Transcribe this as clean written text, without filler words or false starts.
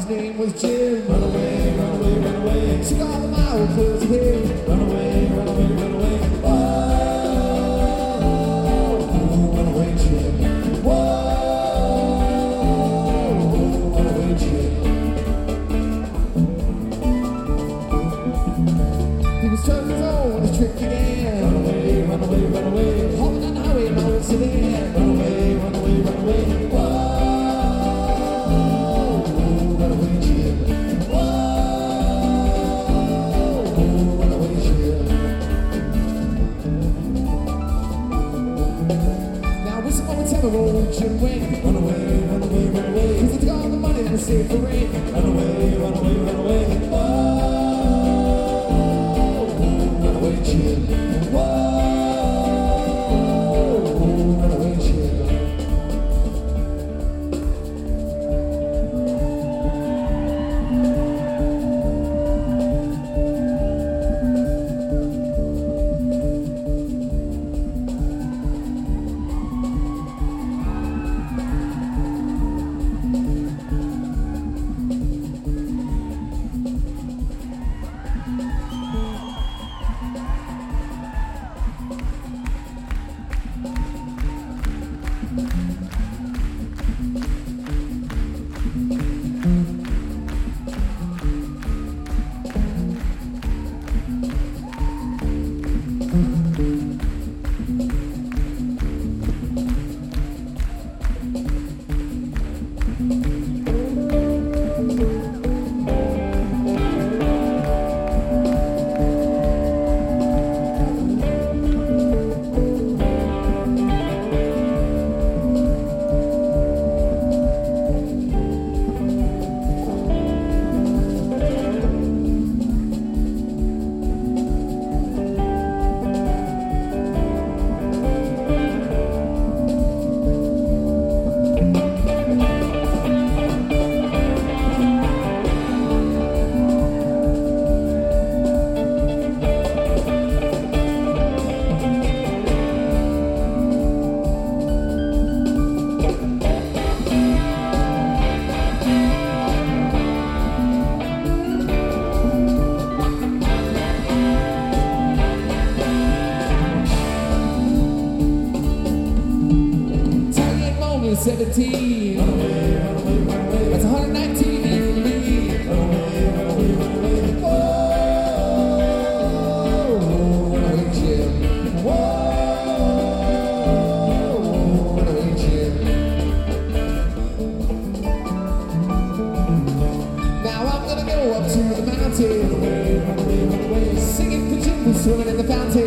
name was Jim. Run away, run away, run away. Took all the miles close to him. Run away, run away, run away. Oh, run away, Jim. Whoa, run away, Jim. He was 12 years old when his trick began. Run away, run away, run away. Hopping on the highway, no incident. Run away, run away, run away. Whoa. Jim went. Run away, run away, run away. 'Cause he took all the money and saved for rain. Run away, run away, run away. Whoa, run away, Jim. Whoa, run away, Jim. Run away, run away, run away. That's 119 in the lead. Run away, run away, run away. Oh, run away, Jim. Whoa, run away, Jim. Now I'm gonna go up to the mountain. Run away, run away, run away. Singing for Jim, swimming in the fountain.